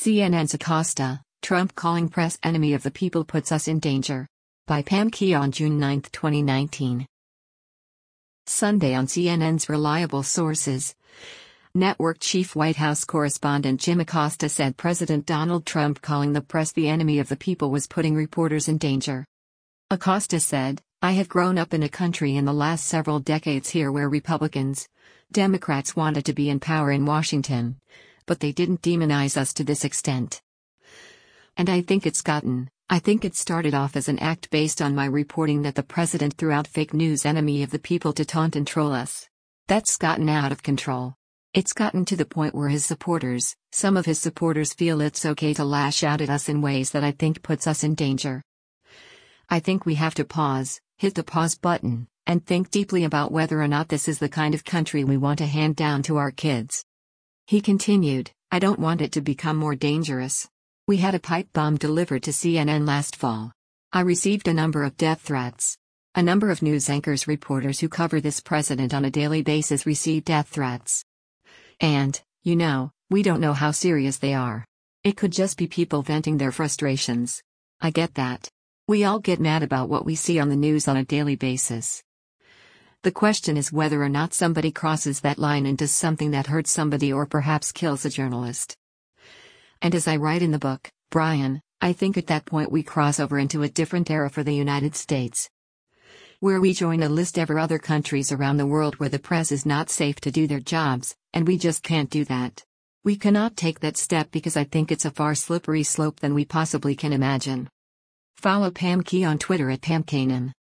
CNN's Acosta, Trump calling press enemy of the people puts us in danger. By Pam Key on June 9, 2019. Sunday on CNN's reliable sources. Network chief White House correspondent Jim Acosta said President Donald Trump calling the press the enemy of the people was putting reporters in danger. Acosta said, "I have grown up in a country in the last several decades here where Republicans, Democrats wanted to be in power in Washington, but they didn't demonize us to this extent. And I think it started off as an act based on my reporting that the president threw out fake news enemy of the people to taunt and troll us. That's gotten out of control. It's gotten to the point where some of his supporters feel it's okay to lash out at us in ways that I think puts us in danger. I think we have to pause, hit the pause button, and think deeply about whether or not this is the kind of country we want to hand down to our kids." He continued, "I don't want it to become more dangerous. We had a pipe bomb delivered to CNN last fall. I received a number of death threats. A number of news anchors, reporters who cover this president on a daily basis receive death threats. And, we don't know how serious they are. It could just be people venting their frustrations. I get that. We all get mad about what we see on the news on a daily basis. The question is whether or not somebody crosses that line and does something that hurts somebody or perhaps kills a journalist. And as I write in the book, Brian, I think at that point we cross over into a different era for the United States, where we join a list of other countries around the world where the press is not safe to do their jobs, and we just can't do that. We cannot take that step because I think it's a far slippery slope than we possibly can imagine." Follow Pam Key on Twitter at PamKanan.